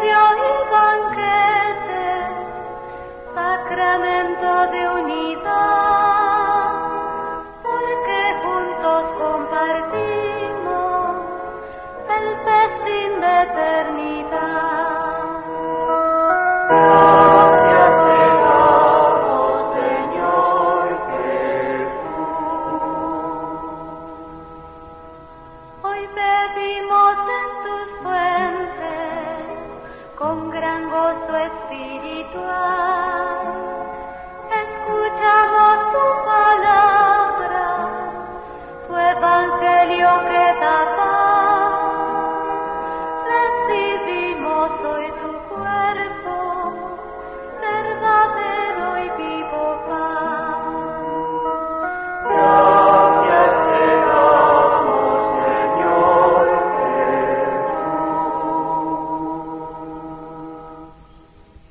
convivio y banquete, sacramento de unidad, porque juntos compartimos el festín de eternidad. Gracias te damos, Señor Jesús. Hoy bebimos en tus fuentes con gran gozo espiritual.